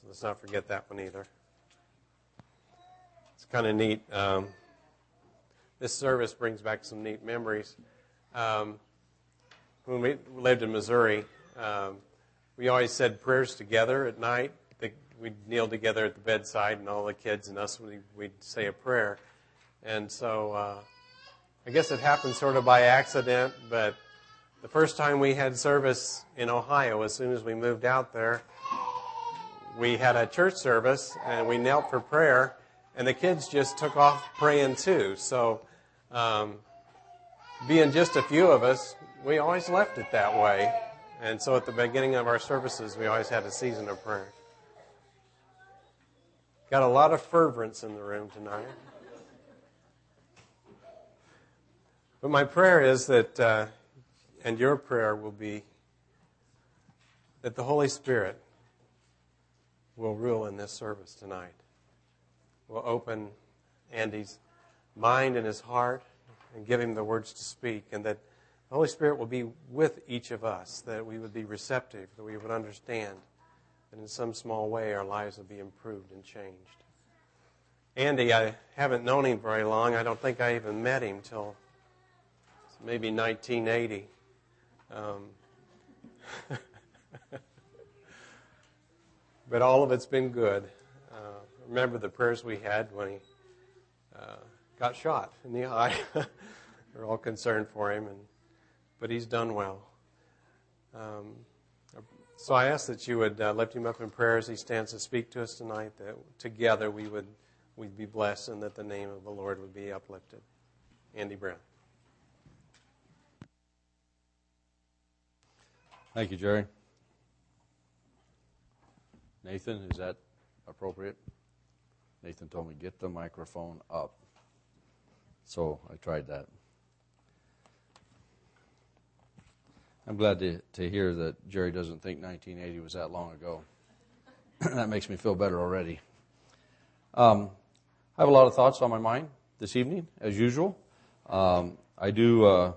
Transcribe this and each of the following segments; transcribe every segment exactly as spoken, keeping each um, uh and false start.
let's not forget that one either. It's kind of neat. Um, this service brings back some neat memories. Um, when we lived in Missouri, um, we always said prayers together at night. The, we'd kneel together at the bedside, and all the kids and us, we'd, we'd say a prayer. And so uh, I guess it happened sort of by accident, but the first time we had service in Ohio, as soon as we moved out there, we had a church service, and we knelt for prayer, and the kids just took off praying too. So um, being just a few of us, we always left it that way. And so at the beginning of our services, we always had a season of prayer. Got a lot of fervence in the room tonight. But my prayer is that, uh, and your prayer will be, that the Holy Spirit will rule in this service tonight. Will open Andy's mind and his heart and give him the words to speak, and that the Holy Spirit will be with each of us, that we would be receptive, that we would understand that in some small way our lives will be improved and changed. Andy, I haven't known him very long. I don't think I even met him till maybe nineteen eighty. Um, but all of it's been good. Uh, remember the prayers we had when he uh, got shot in the eye. We're all concerned for him, and but he's done well. Um, so I ask that you would uh, lift him up in prayer as he stands to speak to us tonight, that together we would we'd be blessed and that the name of the Lord would be uplifted. Andy Brown. Thank you, Jerry. Nathan, is that appropriate? Nathan told me, get the microphone up. So I tried that. I'm glad to, to hear that Jerry doesn't think nineteen eighty was that long ago. That makes me feel better already. Um, I have a lot of thoughts on my mind this evening, as usual. Um, I do uh,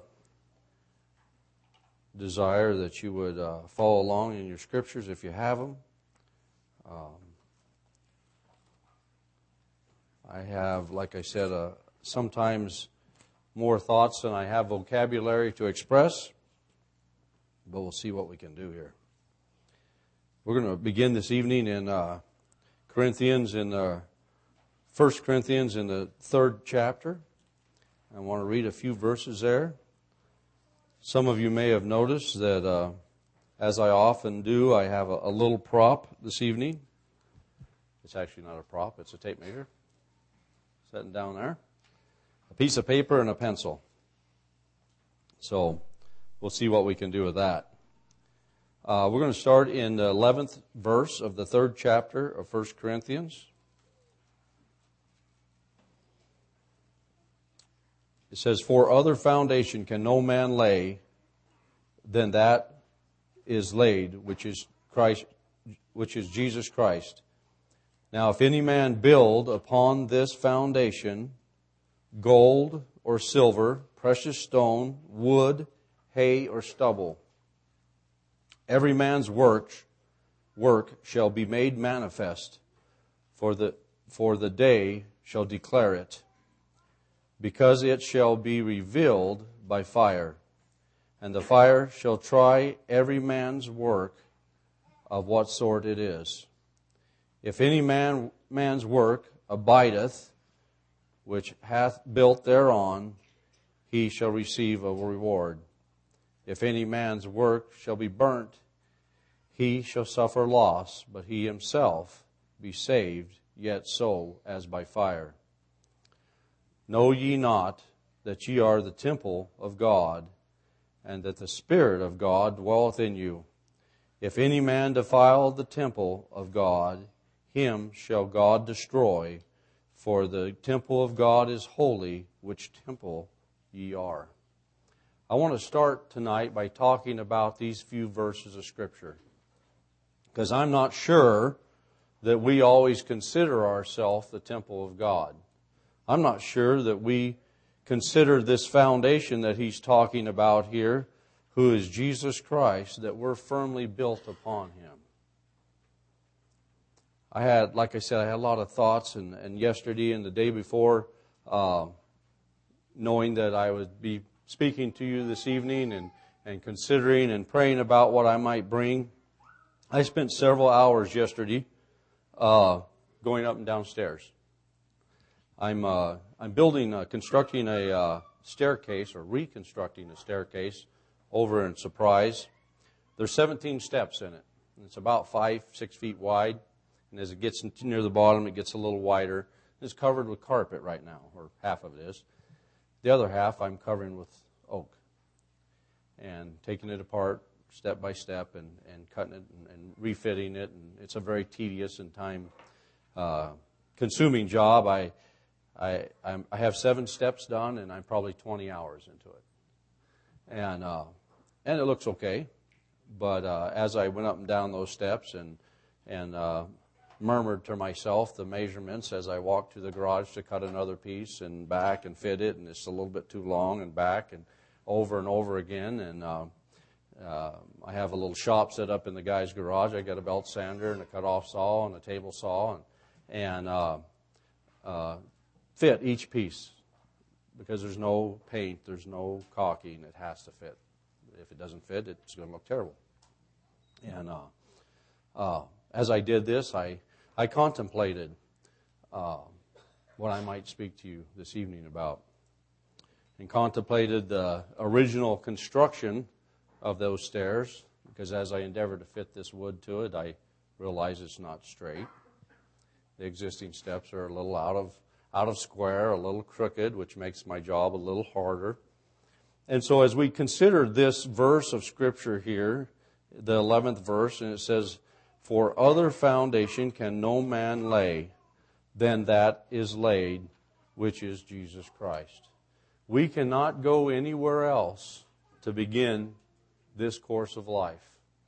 desire that you would uh, follow along in your scriptures if you have them. Um, I have, like I said, uh, sometimes more thoughts than I have vocabulary to express. But we'll see what we can do here. We're going to begin this evening in uh, Corinthians, in the First Corinthians, in the third chapter. I want to read a few verses there. Some of you may have noticed that, uh, as I often do, I have a, a little prop this evening. It's actually not a prop; it's a tape measure. Sitting down there, a piece of paper and a pencil. So we'll see what we can do with that. Uh, we're going to start in the eleventh verse of the third chapter of First Corinthians. It says, "For other foundation can no man lay than that is laid, which is Christ, which is Jesus Christ. Now, if any man build upon this foundation gold or silver, precious stone, wood, hay, or stubble, every man's work work shall be made manifest, for the for the day shall declare it, because it shall be revealed by fire, and the fire shall try every man's work of what sort it is. If any man man's work abideth, which hath built thereon, he shall receive a reward. If any man's work shall be burnt, he shall suffer loss, but he himself be saved, yet so as by fire. Know ye not that ye are the temple of God, and that the Spirit of God dwelleth in you? If any man defile the temple of God, him shall God destroy, for the temple of God is holy, which temple ye are." I want to start tonight by talking about these few verses of Scripture, because I'm not sure that we always consider ourselves the temple of God. I'm not sure that we consider this foundation that he's talking about here, who is Jesus Christ, that we're firmly built upon him. I had, like I said, I had a lot of thoughts, and, and yesterday and the day before, uh, knowing that I would be speaking to you this evening and, and considering and praying about what I might bring, I spent several hours yesterday uh, going up and downstairs. I'm uh, I'm building, uh, constructing a uh, staircase or reconstructing a staircase over in Surprise. There's seventeen steps in it. It's about five, six feet wide. And as it gets near the bottom, it gets a little wider. It's covered with carpet right now, or half of it is. The other half I'm covering with oak. And taking it apart step by step and, and cutting it and, and refitting it. And it's a very tedious and time uh, consuming job. I, I, I'm, I have seven steps done, and I'm probably twenty hours into it. And, uh, and it looks okay. But uh, as I went up and down those steps and, and uh, murmured to myself the measurements as I walked to the garage to cut another piece and back and fit it, and it's a little bit too long, and back and over and over again. And uh, uh, I have a little shop set up in the guy's garage. I got a belt sander and a cut-off saw and a table saw, and, and uh, uh, fit each piece because there's no paint, there's no caulking. It has to fit. If it doesn't fit, it's going to look terrible. And uh, uh, as I did this, I I contemplated uh, what I might speak to you this evening about, and contemplated the original construction of those stairs, because as I endeavor to fit this wood to it, I realize it's not straight. The existing steps are a little out of out of square, a little crooked, which makes my job a little harder. And so as we consider this verse of Scripture here, the eleventh verse, and it says, "For other foundation can no man lay than that is laid, which is Jesus Christ." We cannot go anywhere else to begin this course of life.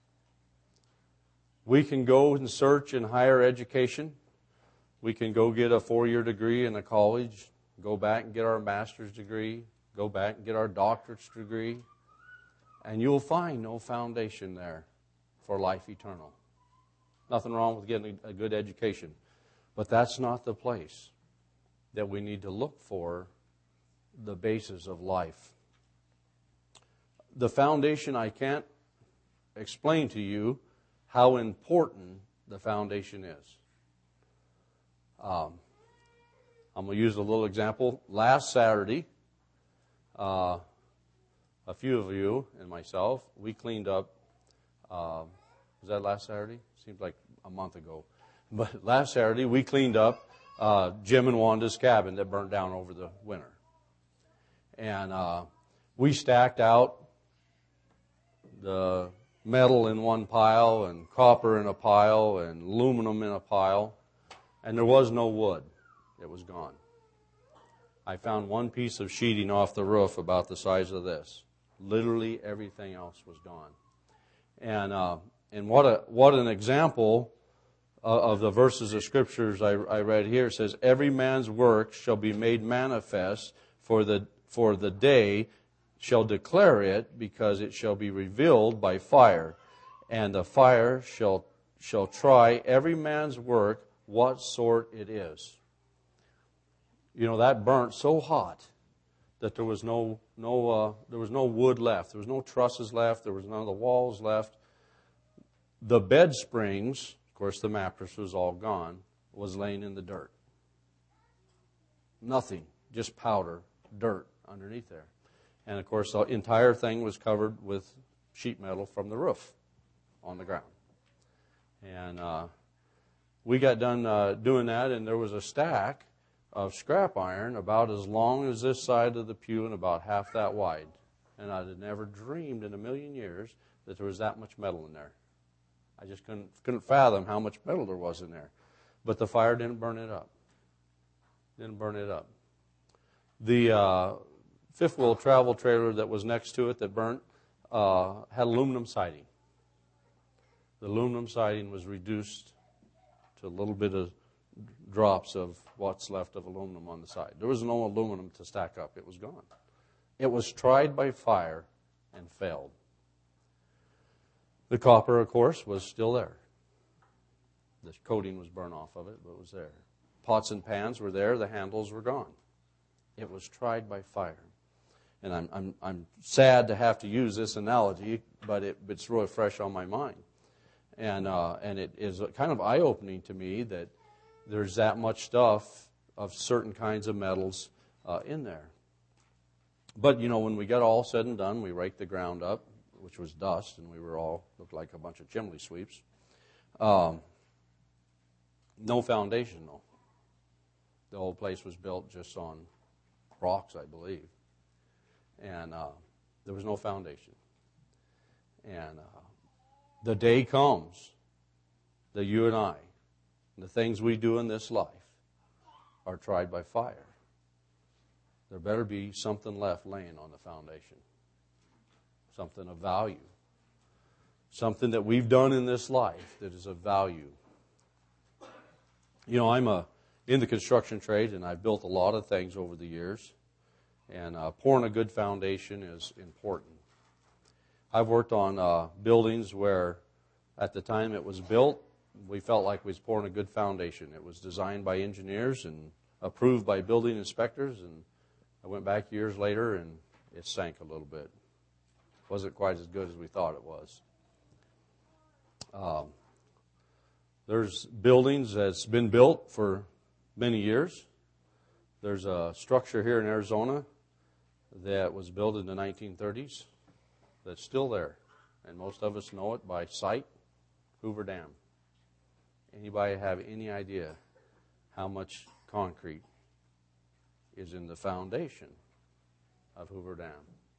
We can go and search in higher education. We can go get a four-year degree in a college, go back and get our master's degree, go back and get our doctorate's degree, and you'll find no foundation there for life eternal. Nothing wrong with getting a good education, but that's not the place that we need to look for the basis of life. The foundation, I can't explain to you how important the foundation is. Um, I'm going to use a little example. Last Saturday, uh, a few of you and myself, we cleaned up, uh, was that last Saturday? Seems like a month ago. But last Saturday, we cleaned up uh, Jim and Wanda's cabin that burnt down over the winter. And uh, we stacked out the metal in one pile and copper in a pile and aluminum in a pile, and there was no wood. It was gone. I found one piece of sheeting off the roof about the size of this. Literally everything else was gone. And uh, and what a what an example of the verses of Scriptures I, I read here. It says, "Every man's work shall be made manifest, for the for the day shall declare it, because it shall be revealed by fire. And the fire shall shall try every man's work, what sort it is." You know, that burnt so hot that there was no no uh, there was no wood left. There was no trusses left. There was none of the walls left. The bed springs, of course, the mattress was all gone, was laying in the dirt. Nothing, just powder, dirt underneath there. And, of course, the entire thing was covered with sheet metal from the roof on the ground. And uh, we got done uh, doing that, and there was a stack of scrap iron about as long as this side of the pew and about half that wide. And I had never dreamed in a million years that there was that much metal in there. I just couldn't couldn't fathom how much metal there was in there. But the fire didn't burn it up. Didn't burn it up. The uh, fifth wheel travel trailer that was next to it that burnt uh, had aluminum siding. The aluminum siding was reduced to a little bit of drops of what's left of aluminum on the side. There was no aluminum to stack up. It was gone. It was tried by fire and failed. The copper, of course, was still there. The coating was burned off of it, but it was there. Pots and pans were there. The handles were gone. It was tried by fire. And I'm, I'm, I'm sad to have to use this analogy, but it, it's really fresh on my mind. And, uh, and it is kind of eye-opening to me that there's that much stuff of certain kinds of metals uh, in there. But, you know, when we got all said and done, we raked the ground up, which was dust, and we were all, looked like a bunch of chimney sweeps. Um, no foundation, though. The whole place was built just on rocks, I believe. And uh, there was no foundation. And uh, the day comes that you and I, the things we do in this life, are tried by fire. There better be something left laying on the foundation. Something of value. Something that we've done in this life that is of value. You know, I'm a, in the construction trade, and I've built a lot of things over the years. And uh, pouring a good foundation is important. I've worked on uh, buildings where, at the time it was built, we felt like we was pouring a good foundation. It was designed by engineers and approved by building inspectors. And I went back years later, and it sank a little bit. Wasn't quite as good as we thought it was. Um, there's buildings that's been built for many years. There's a structure here in Arizona that was built in the nineteen thirties that's still there. And most of us know it by sight, Hoover Dam. Anybody have any idea how much concrete is in the foundation of Hoover Dam?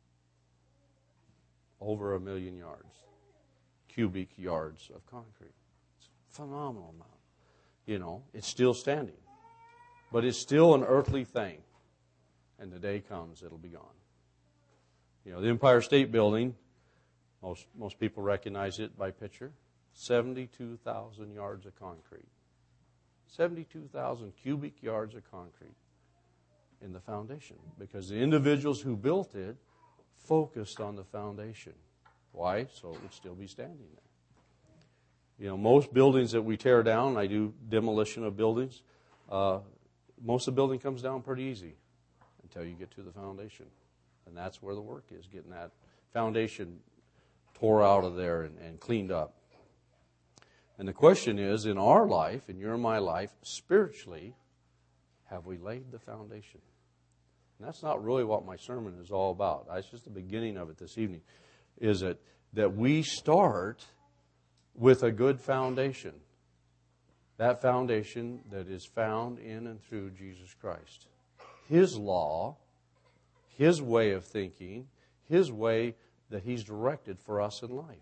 Over a million yards, cubic yards of concrete. It's a phenomenal amount. You know, it's still standing. But it's still an earthly thing. And the day comes, it'll be gone. You know, the Empire State Building, most most people recognize it by picture, seventy-two thousand yards of concrete. seventy-two thousand cubic yards of concrete in the foundation. Because the individuals who built it focused on the foundation. Why? So it would still be standing there. You know, most buildings that we tear down, I do demolition of buildings, uh, most of the building comes down pretty easy until you get to the foundation. And that's where the work is, getting that foundation tore out of there and, and cleaned up. And the question is, in our life, in your and my life, spiritually, have we laid the foundation? And that's not really what my sermon is all about. That's just the beginning of it this evening. Is it that we start with a good foundation. That foundation that is found in and through Jesus Christ. His law, His way of thinking, His way that He's directed for us in life.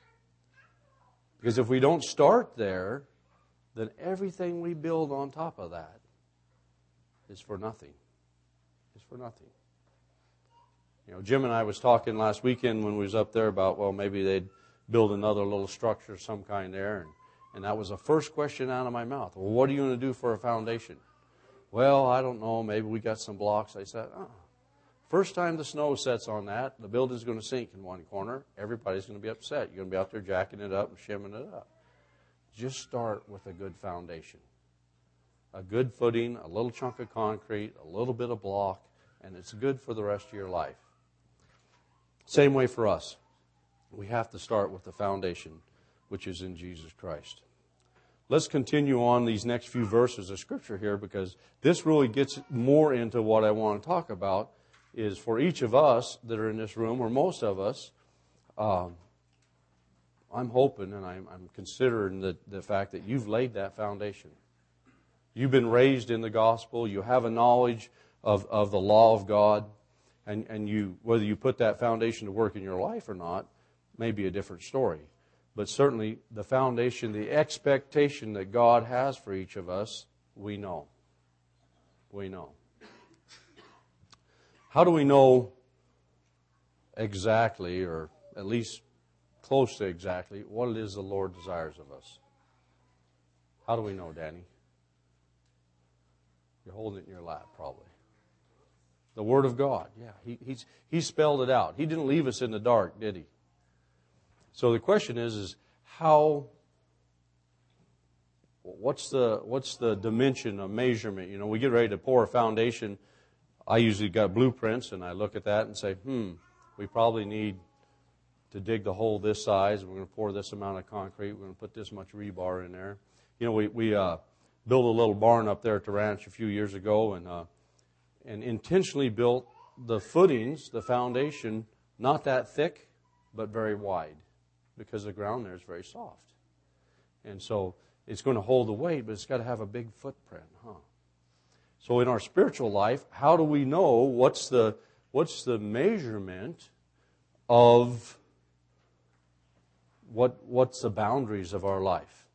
Because if we don't start there, then everything we build on top of that is for nothing. It's for nothing. You know, Jim and I was talking last weekend when we was up there about, well, maybe they'd build another little structure of some kind there. And, and that was the first question out of my mouth. Well, what are you going to do for a foundation? Well, I don't know. Maybe we got some blocks. I said, oh. First time the snow sets on that, the building's going to sink in one corner. Everybody's going to be upset. You're going to be out there jacking it up and shimming it up. Just start with a good foundation. A good footing, a little chunk of concrete, a little bit of block, and it's good for the rest of your life. Same way for us. We have to start with the foundation, which is in Jesus Christ. Let's continue on these next few verses of Scripture here, because this really gets more into what I want to talk about, is for each of us that are in this room, or most of us, um, I'm hoping and I'm, I'm considering the, the fact that you've laid that foundation. You've been raised in the gospel. You have a knowledge of, of the law of God. And, and you, whether you put that foundation to work in your life or not, may be a different story. But certainly the foundation, the expectation that God has for each of us, we know. We know. How do we know exactly, or at least close to exactly, what it is the Lord desires of us? How do we know, Danny? You're holding it in your lap, probably. The Word of God. Yeah, he, he's, he spelled it out. He didn't leave us in the dark, did He? So the question is, is how, what's the what's the dimension of measurement? You know, we get ready to pour a foundation. I usually got blueprints, and I look at that and say, hmm, we probably need to dig the hole this size. We're going to pour this amount of concrete. We're going to put this much rebar in there. You know, we we uh, built a little barn up there at the ranch a few years ago, and uh, and intentionally built the footings, the foundation, not that thick, but very wide, because the ground there is very soft. And so it's going to hold the weight, but it's got to have a big footprint, huh? So in our spiritual life, how do we know what's the what's the measurement of what what's the boundaries of our life?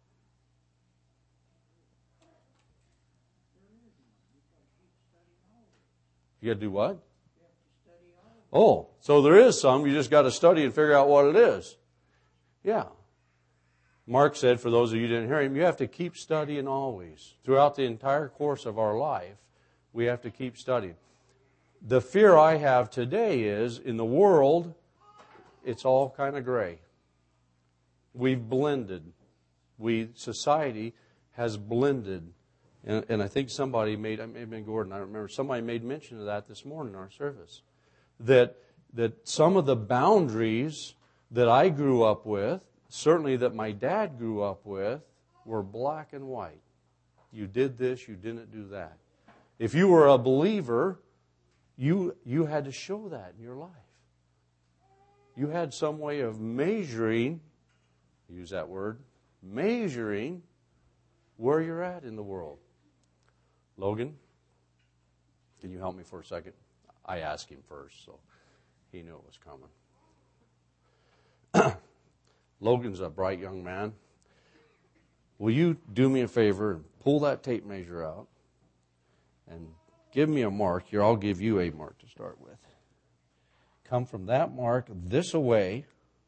You got to do what? Oh, so there is some. You just got to study and figure out what it is. Yeah. Mark said, for those of you who didn't hear him, you have to keep studying always. Throughout the entire course of our life, we have to keep studying. The fear I have today is, in the world, it's all kind of gray. We've blended. We, society has blended. And, and I think somebody made, it may have been Gordon, I don't remember, somebody made mention of that this morning in our service. That, that some of the boundaries that I grew up with, certainly that my dad grew up with, were black and white. You did this, you didn't do that. If you were a believer, you, you had to show that in your life. You had some way of measuring, use that word, measuring where you're at in the world. Logan, can you help me for a second? I asked him first, so he knew it was coming. Logan's a bright young man. Will you do me a favor and pull that tape measure out and give me a mark? Here, I'll give you a mark to start with. Come from that mark this away,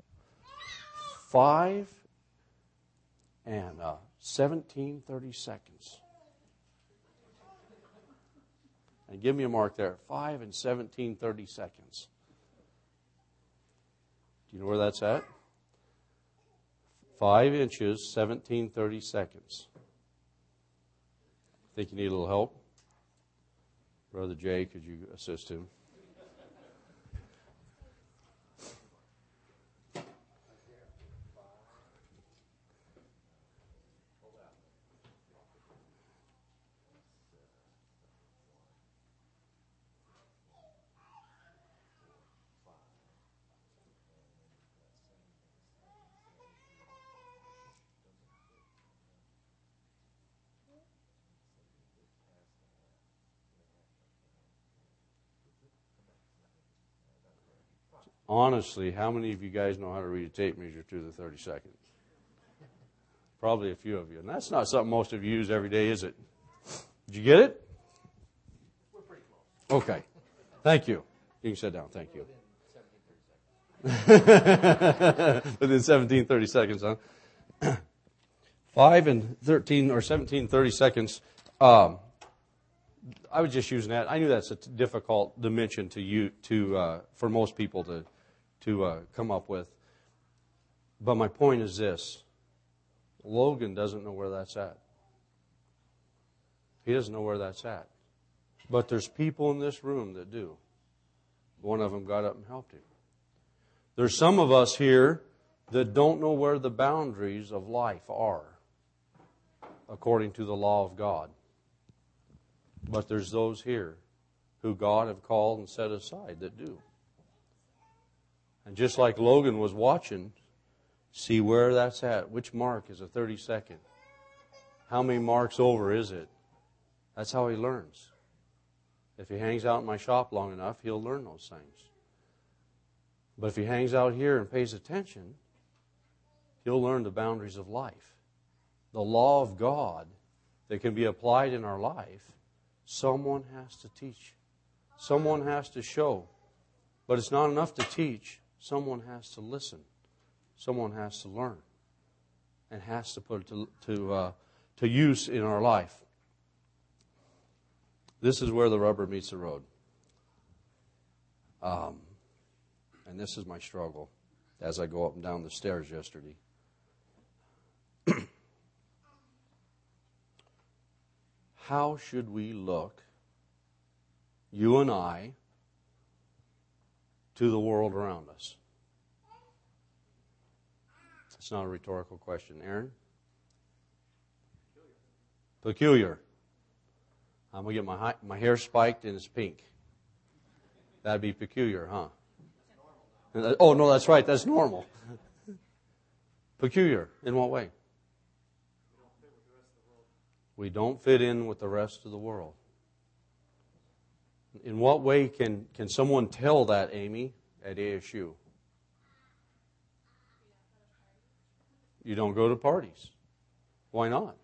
five and uh, seventeen thirty seconds. And give me a mark there, five and seventeen thirty seconds. Do you know where that's at? Five inches, seventeen thirty seconds. Think you need a little help? Brother Jay, could you assist him? Honestly, how many of you guys know how to read a tape measure to the thirty seconds? Probably a few of you. And that's not something most of you use every day, is it? Did you get it? We're pretty close. Okay. Thank you. You can sit down. Thank you. Within seventeen, thirty seconds, huh? Five and thirteen or seventeen, thirty seconds. Um, I was just using that. I knew that's a difficult dimension to you to uh, for most people to to uh, come up with. But my point is this: Logan doesn't know where that's at. He doesn't know where that's at. But there's people in this room that do. One of them got up and helped him. There's some of us here that don't know where the boundaries of life are, according to the law of God. But there's those here who God have called and set aside that do. And just like Logan was watching, see where that's at. Which mark is a thirty second? How many marks over is it? That's how he learns. If he hangs out in my shop long enough, he'll learn those things. But if he hangs out here and pays attention, he'll learn the boundaries of life. The law of God that can be applied in our life, someone has to teach. Someone has to show. But it's not enough to teach. Someone has to listen. Someone has to learn. And has to put it to, to, uh, to use in our life. This is where the rubber meets the road. Um, and this is my struggle as I go up and down the stairs yesterday. how should we look, you and I, to the world around us? It's not a rhetorical question. Aaron? Peculiar. I'm going to get my, hi- my hair spiked and it's pink. That'd be peculiar, huh? Oh, no, that's right. That's normal. Peculiar. In what way? We don't fit in with the rest of the world. In what way can, can someone tell that, Amy, at A S U? You don't go to parties. Why not?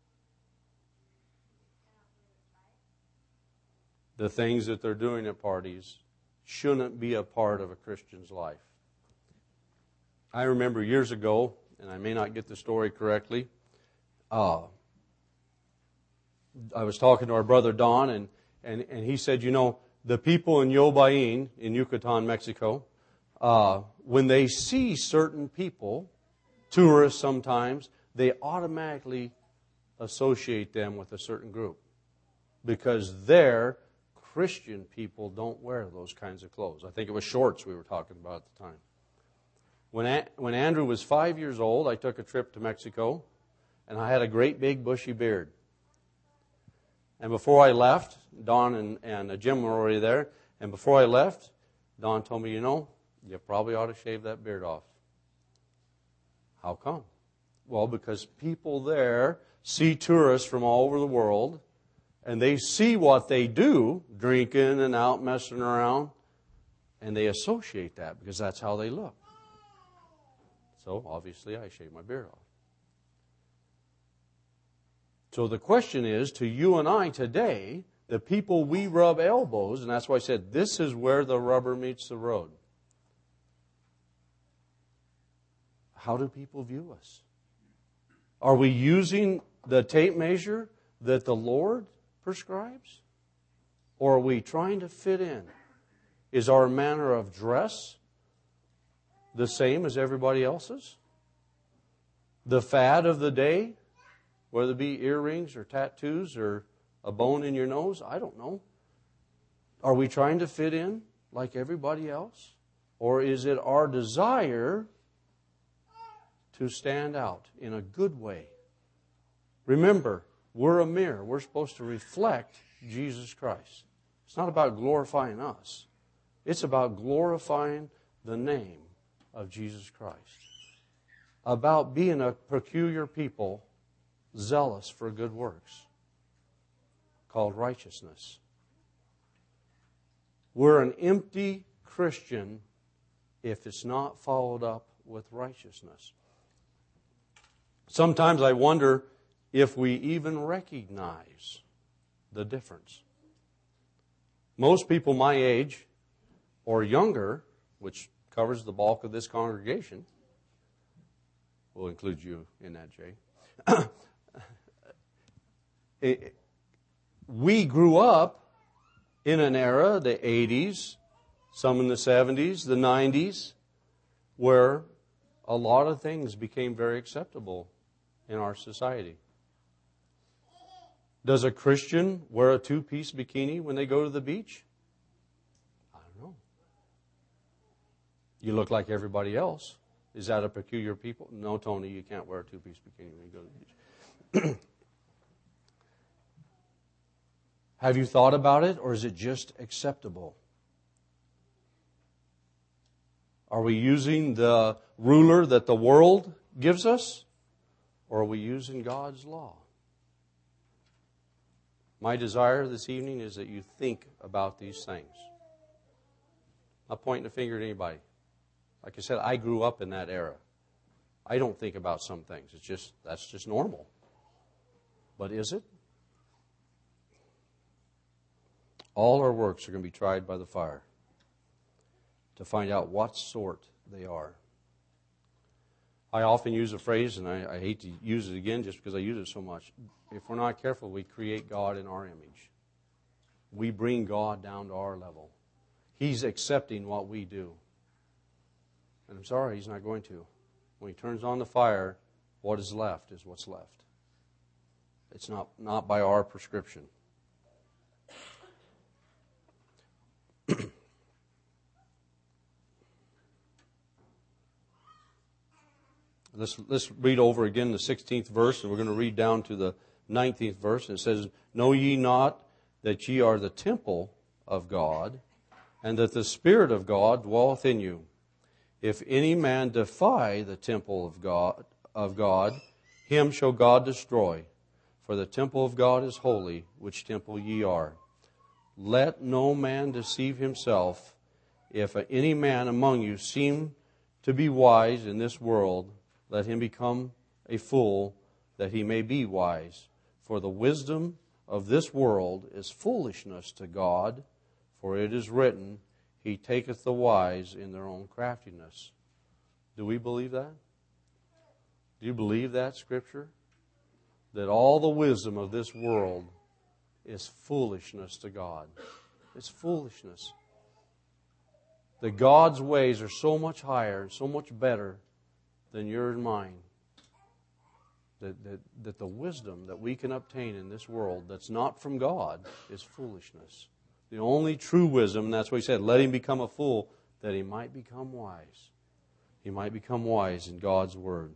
The things that they're doing at parties shouldn't be a part of a Christian's life. I remember years ago, and I may not get the story correctly, uh, I was talking to our brother Don, and, and, and he said, you know, the people in Yobain, in Yucatan, Mexico, uh, when they see certain people, tourists sometimes, they automatically associate them with a certain group. Because there, Christian people don't wear those kinds of clothes. I think it was shorts we were talking about at the time. When, A- when Andrew was five years old, I took a trip to Mexico, and I had a great big bushy beard. And before I left, Don and, and Jim were already there, and before I left, Don told me, you know, you probably ought to shave that beard off. How come? Well, because people there see tourists from all over the world, and they see what they do, drinking and out messing around, and they associate that because that's how they look. So, obviously, I shave my beard off. So the question is, to you and I today, the people we rub elbows, and that's why I said this is where the rubber meets the road. How do people view us? Are we using the tape measure that the Lord prescribes? Or are we trying to fit in? Is our manner of dress the same as everybody else's? The fad of the day, whether it be earrings or tattoos or a bone in your nose, I don't know. Are we trying to fit in like everybody else? Or is it our desire to stand out in a good way? Remember, we're a mirror. We're supposed to reflect Jesus Christ. It's not about glorifying us. It's about glorifying the name of Jesus Christ. About being a peculiar people, zealous for good works, called righteousness. We're an empty Christian if it's not followed up with righteousness. Sometimes I wonder if we even recognize the difference. Most people my age or younger, which covers the bulk of this congregation, we'll include you in that, Jay. It, we grew up in an era, the eighties, some in the seventies, the nineties, where a lot of things became very acceptable in our society. Does a Christian wear a two-piece bikini when they go to the beach? I don't know. You look like everybody else. Is that a peculiar people? No, Tony, you can't wear a two-piece bikini when you go to the beach. Have you thought about it, or is it just acceptable? Are we using the ruler that the world gives us, or are we using God's law? My desire this evening is that you think about these things. I'm not pointing a finger at anybody. Like I said, I grew up in that era. I don't think about some things. It's just, that's just normal. But is it? All our works are going to be tried by the fire to find out what sort they are. I often use a phrase, and I, I hate to use it again just because I use it so much. If we're not careful, we create God in our image. We bring God down to our level. He's accepting what we do. And I'm sorry, He's not going to. When He turns on the fire, what is left is what's left. It's not, not by our prescription. Let's, let's read over again the sixteenth verse, and we're going to read down to the nineteenth verse. And it says, Know ye not that ye are the temple of God, and that the Spirit of God dwelleth in you? If any man defy the temple of God, of God, him shall God destroy. For the temple of God is holy, which temple ye are. Let no man deceive himself. If any man among you seem to be wise in this world, let him become a fool, that he may be wise. For the wisdom of this world is foolishness to God, for it is written, He taketh the wise in their own craftiness. Do we believe that? Do you believe that, Scripture? That all the wisdom of this world is foolishness to God. It's foolishness. That God's ways are so much higher and so much better than yours and mine. That, that, that the wisdom that we can obtain in this world that's not from God is foolishness. The only true wisdom, and that's what he said, let him become a fool that he might become wise. He might become wise in God's Word.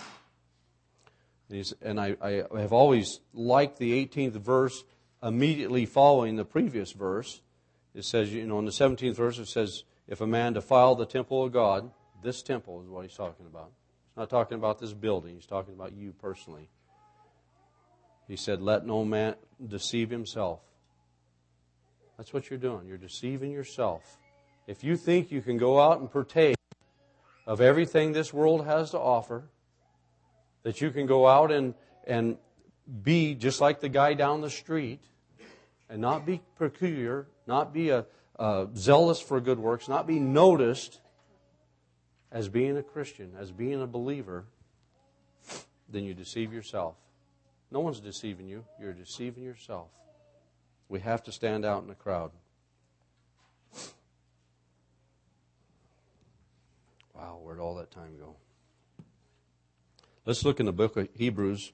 And, and I, I have always liked the eighteenth verse immediately following the previous verse. It says, you know, in the seventeenth verse it says, if a man defile the temple of God, this temple is what he's talking about. He's not talking about this building. He's talking about you personally. He said, let no man deceive himself. That's what you're doing. You're deceiving yourself. If you think you can go out and partake of everything this world has to offer, that you can go out and, and be just like the guy down the street and not be peculiar, not be a, a zealous for good works, not be noticed as being a Christian, as being a believer, then you deceive yourself. No one's deceiving you. You're deceiving yourself. We have to stand out in the crowd. Wow, where'd all that time go? Let's look in the book of Hebrews,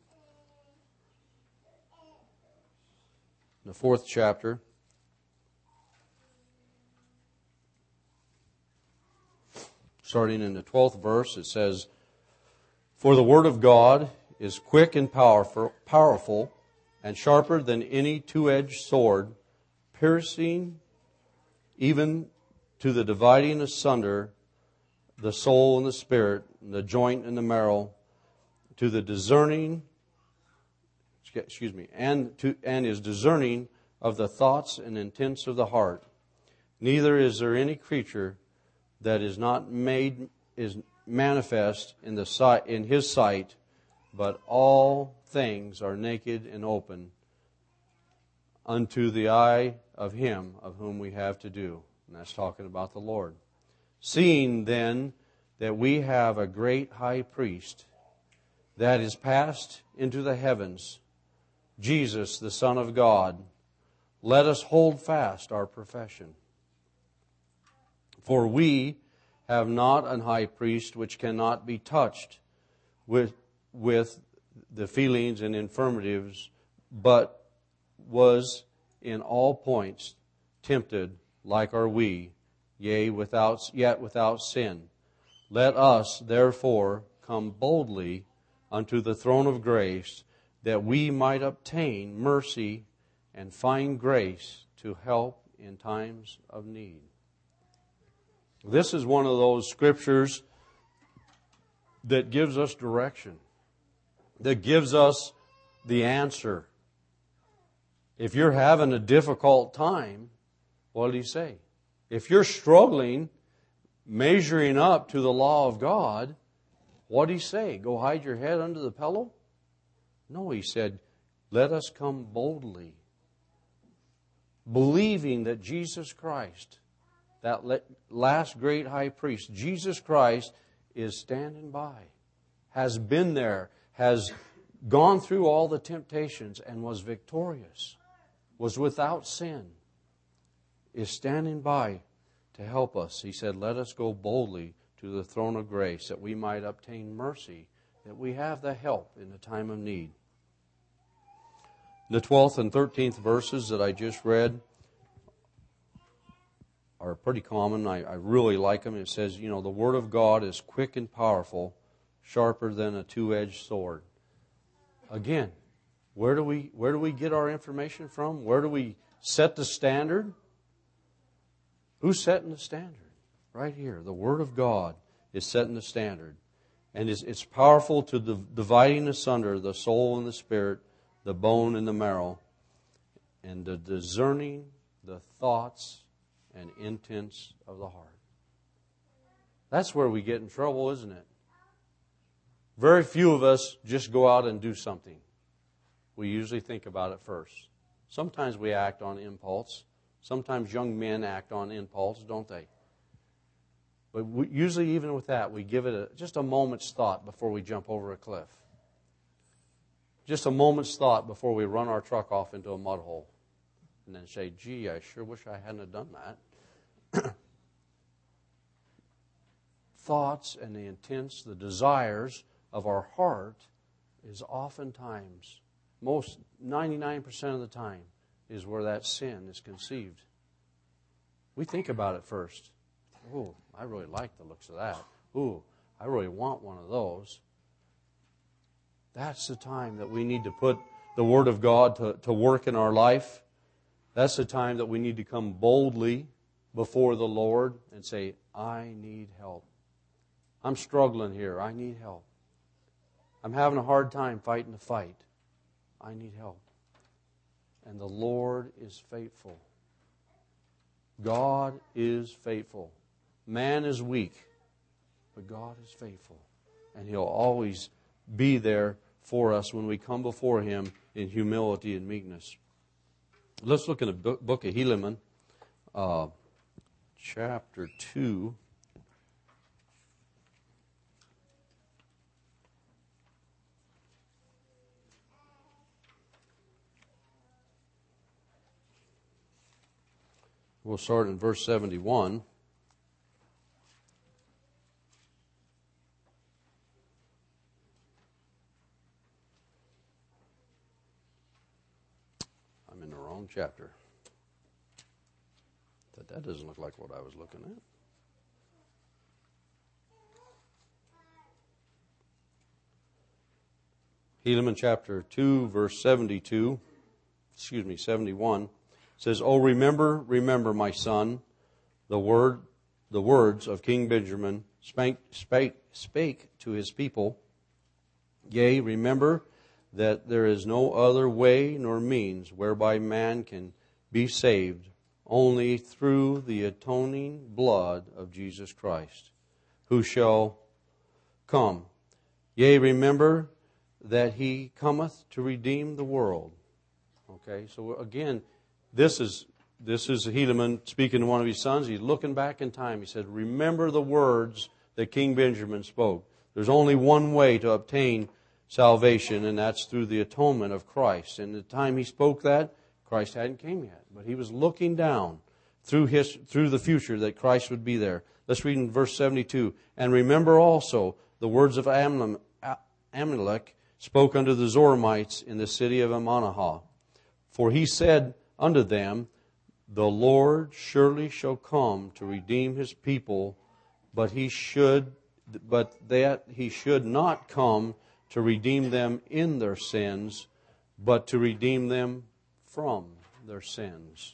the fourth chapter. Starting in the twelfth verse, it says, For the word of God is quick and powerful, powerful, and sharper than any two-edged sword, piercing even to the dividing asunder the soul and the spirit, and the joint and the marrow, to the discerning, excuse me, and to and is discerning of the thoughts and intents of the heart. Neither is there any creature that is not made is manifest in the sight in His sight, but all things are naked and open unto the eye of Him of whom we have to do. And that's talking about the Lord. Seeing then that we have a great high priest that is passed into the heavens, Jesus, the Son of God, let us hold fast our profession. For we have not an high priest which cannot be touched with, with the feelings and infirmities, but was in all points tempted like are we, yea, without, yet without sin. Let us, therefore, come boldly unto the throne of grace, that we might obtain mercy and find grace to help in times of need. This is one of those scriptures that gives us direction, that gives us the answer. If you're having a difficult time, what did he say? If you're struggling, measuring up to the law of God, what did he say? Go hide your head under the pillow? No, he said, let us come boldly, believing that Jesus Christ, that last great high priest, Jesus Christ, is standing by, has been there, has gone through all the temptations and was victorious, was without sin, is standing by to help us. He said, let us go boldly to the throne of grace, that we might obtain mercy, that we have the help in the time of need. The twelfth and thirteenth verses that I just read are pretty common. I, I really like them. It says, you know, the Word of God is quick and powerful, sharper than a two-edged sword. Again, where do we where do we get our information from? Where do we set the standard? Who's setting the standard? Right here. The Word of God is setting the standard. And it's, it's powerful to the, dividing asunder the soul and the spirit, the bone and the marrow, and the discerning the thoughts and intents of the heart. That's where we get in trouble, isn't it? Very few of us just go out and do something. We usually think about it first. Sometimes we act on impulse. Sometimes young men act on impulse, don't they? But we, usually even with that, we give it a, just a moment's thought before we jump over a cliff. Just a moment's thought before we run our truck off into a mud hole. And then say, gee, I sure wish I hadn't have done that. Thoughts and the intents, the desires of our heart is oftentimes, most ninety-nine percent of the time, is where that sin is conceived. We think about it first. Oh, I really like the looks of that. Ooh, I really want one of those. That's the time that we need to put the Word of God to, to work in our life. That's the time that we need to come boldly before the Lord and say, I need help. I'm struggling here. I need help. I'm having a hard time fighting the fight. I need help. And the Lord is faithful. God is faithful. Man is weak, but God is faithful. And He'll always be there for us when we come before Him in humility and meekness. Let's look in the book of Helaman, uh, chapter two. We'll start in verse seventy-one. I'm in the wrong chapter. That that doesn't look like what I was looking at. Helaman chapter two, verse seventy-two, excuse me, seventy-one. Says, "Oh, remember, remember, my son, the word, the words of King Benjamin spake, spake, spake to his people. Yea, remember that there is no other way nor means whereby man can be saved, only through the atoning blood of Jesus Christ, who shall come. Yea, remember that He cometh to redeem the world." Okay, so again, This is this is Helaman speaking to one of his sons. He's looking back in time. He said, remember the words that King Benjamin spoke. There's only one way to obtain salvation, and that's through the atonement of Christ. And the time he spoke that, Christ hadn't came yet. But he was looking down through his through the future that Christ would be there. Let's read in verse seventy-two. "And remember also the words of Amalek spoke unto the Zoramites in the city of Ammonihah. For he said unto them, the Lord surely shall come to redeem His people, but he should, but that He should not come to redeem them in their sins, but to redeem them from their sins.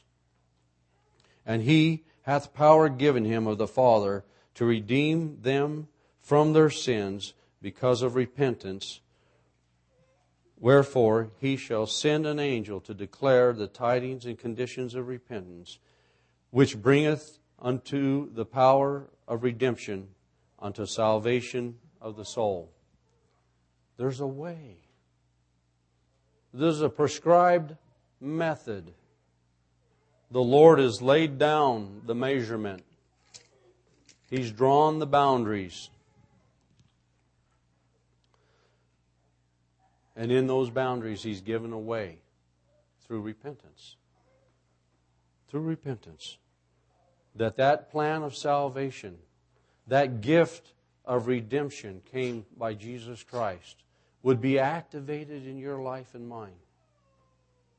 And He hath power given Him of the Father to redeem them from their sins because of repentance. Wherefore He shall send an angel to declare the tidings and conditions of repentance, which bringeth unto the power of redemption, unto salvation of the soul." There's a way. There's a prescribed method. The Lord has laid down the measurement. He's drawn the boundaries. And in those boundaries, He's given a way through repentance. Through repentance. That that plan of salvation, that gift of redemption came by Jesus Christ, would be activated in your life and mine.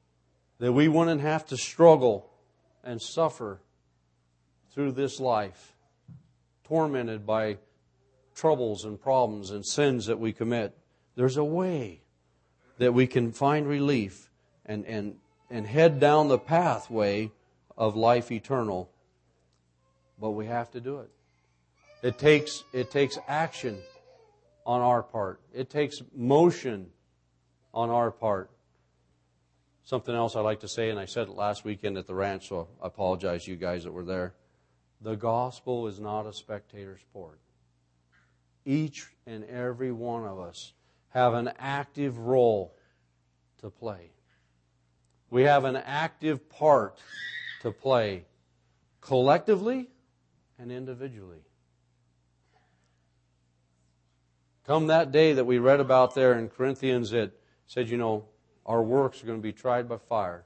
that we wouldn't have to struggle and suffer through this life, tormented by troubles and problems and sins that we commit. There's a way that we can find relief and, and, and head down the pathway of life eternal. But we have to do it. It takes, it takes action on our part. It takes motion on our part. Something else I like to say, and I said it last weekend at the ranch, so I apologize to you guys that were there. The gospel is not a spectator sport. Each and every one of us have an active role to play. We have an active part to play, collectively and individually. Come that day that we read about there in Corinthians, it said, you know, our works are going to be tried by fire.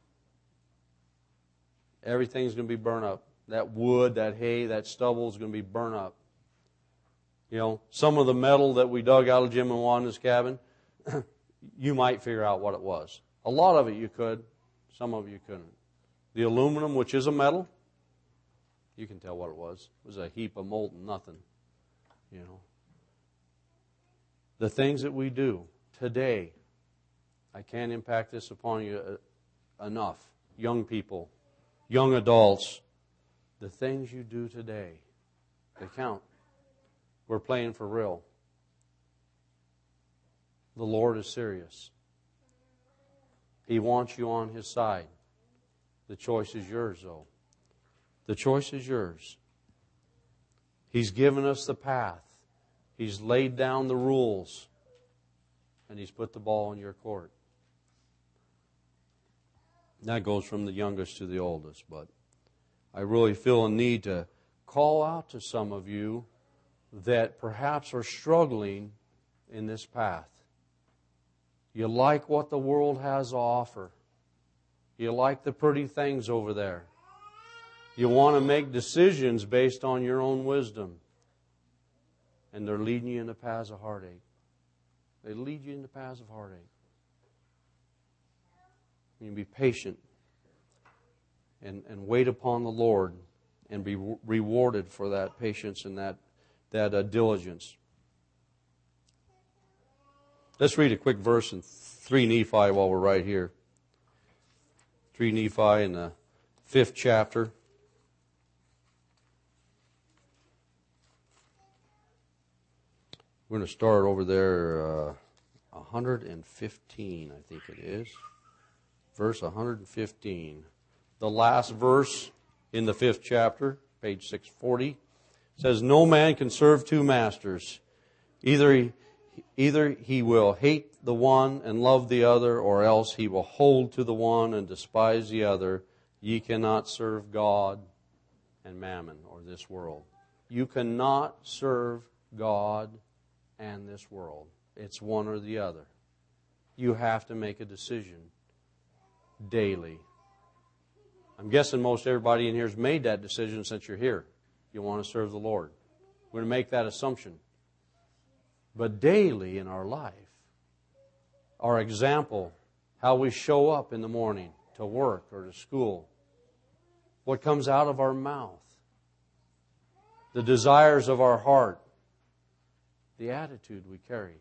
Everything's going to be burned up. That wood, that hay, that stubble is going to be burned up. You know, some of the metal that we dug out of Jim and Wanda's cabin, you might figure out what it was. A lot of it you could, some of it you couldn't. The aluminum, which is a metal, you can tell what it was. It was a heap of molten nothing, you know. The things that we do today, I can't impact this upon you enough. Young people, young adults, the things you do today, they count. We're playing for real. The Lord is serious. He wants you on His side. The choice is yours, though. The choice is yours. He's given us the path. He's laid down the rules. And He's put the ball in your court. That goes from the youngest to the oldest. But I really feel a need to call out to some of you that perhaps are struggling in this path. You like what the world has to offer. You like the pretty things over there. You want to make decisions based on your own wisdom. And they're leading you into paths of heartache. They lead you into paths of heartache. You can be patient and, and wait upon the Lord and be rewarded for that patience and that, that uh, diligence. Let's read a quick verse in three Nephi while we're right here. three Nephi in the fifth chapter. We're going to start over there, uh, one hundred fifteen, I think it is. Verse one hundred fifteen. The last verse in the fifth chapter, page six forty, says, "No man can serve two masters. Either he, either he will hate the one and love the other, or else he will hold to the one and despise the other. Ye cannot serve God and mammon," or this world. You cannot serve God and this world. It's one or the other. You have to make a decision daily. I'm guessing most everybody in here has made that decision since you're here. You want to serve the Lord. We're going to make that assumption. But daily in our life, our example, how we show up in the morning to work or to school, what comes out of our mouth, the desires of our heart, the attitude we carry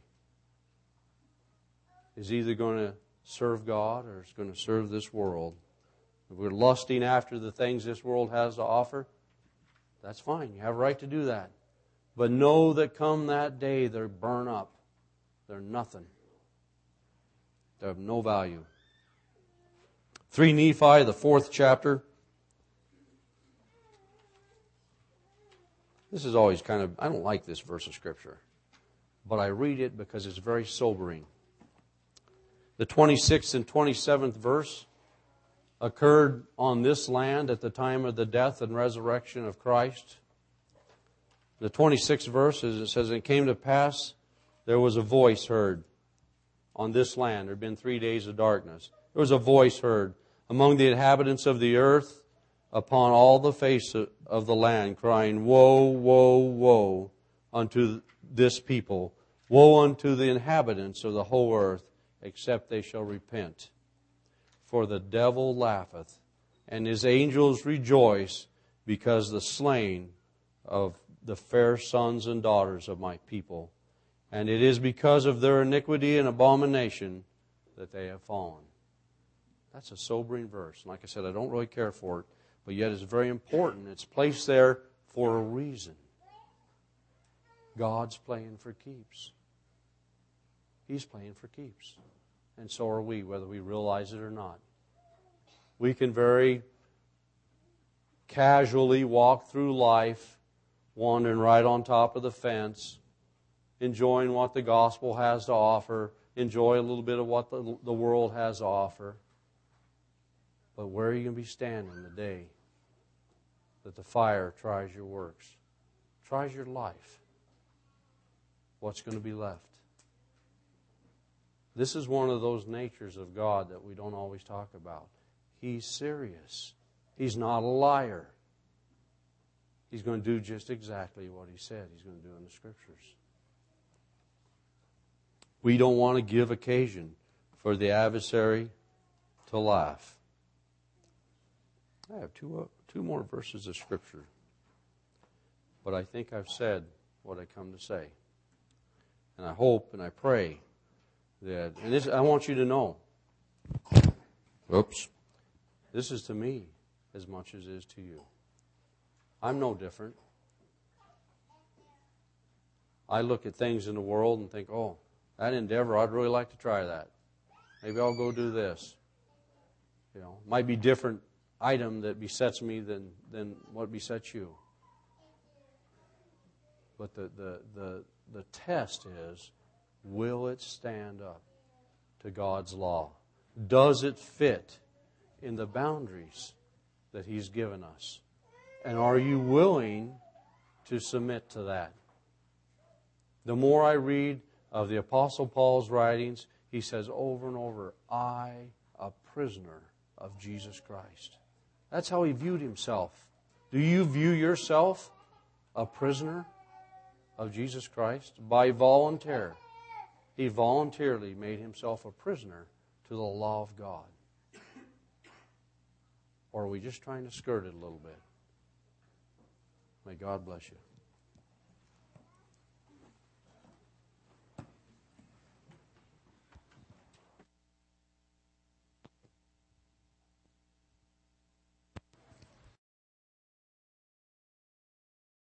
is either going to serve God or it's going to serve this world. If we're lusting after the things this world has to offer, that's fine. You have a right to do that. But know that come that day, they're burn up. They're nothing. They have no value. three Nephi, the fourth chapter. This is always kind of, I don't like this verse of Scripture, but I read it because it's very sobering. The twenty-sixth and twenty-seventh verse occurred on this land at the time of the death and resurrection of Christ. The twenty-sixth verse, it says, "And it came to pass, there was a voice heard on this land." There had been three days of darkness. There was a voice heard among the inhabitants of the earth upon all the face of the land, crying, "Woe, woe, woe unto this people! Woe unto the inhabitants of the whole earth, except they shall repent. for the devil laugheth, and his angels rejoice, because the slain of the fair sons and daughters of my people. And it is because of their iniquity and abomination that they have fallen. That's a sobering verse. Like I said, I don't really care for it, but yet it's very important. It's placed there for a reason. God's playing for keeps. He's playing for keeps. And so are we, whether we realize it or not. We can very casually walk through life, wandering right on top of the fence, enjoying what the gospel has to offer, enjoy a little bit of what the, the world has to offer. But where are you going to be standing the day that the fire tries your works, tries your life? What's going to be left? This is one of those natures of God that we don't always talk about. He's serious. He's not a liar. He's going to do just exactly what He said He's going to do in the Scriptures. We don't want to give occasion for the adversary to laugh. I have two, uh, two more verses of Scripture, but I think I've said what I come to say. And I hope and I pray that, and this, I want you to know, oops, this is to me as much as it is to you. I'm no different. I look at things in the world and think, oh, that endeavor, I'd really like to try that. Maybe I'll go do this. You know, might be different item that besets me than, than what besets you. But the, the, the, the test is, will it stand up to God's law? Does it fit in the boundaries that He's given us? And are you willing to submit to that? The more I read of the Apostle Paul's writings, he says over and over, I, a prisoner of Jesus Christ. That's how he viewed himself. Do you view yourself a prisoner of Jesus Christ? By volunteer. He voluntarily made himself a prisoner to the law of God. Or are we just trying to skirt it a little bit? May God bless you.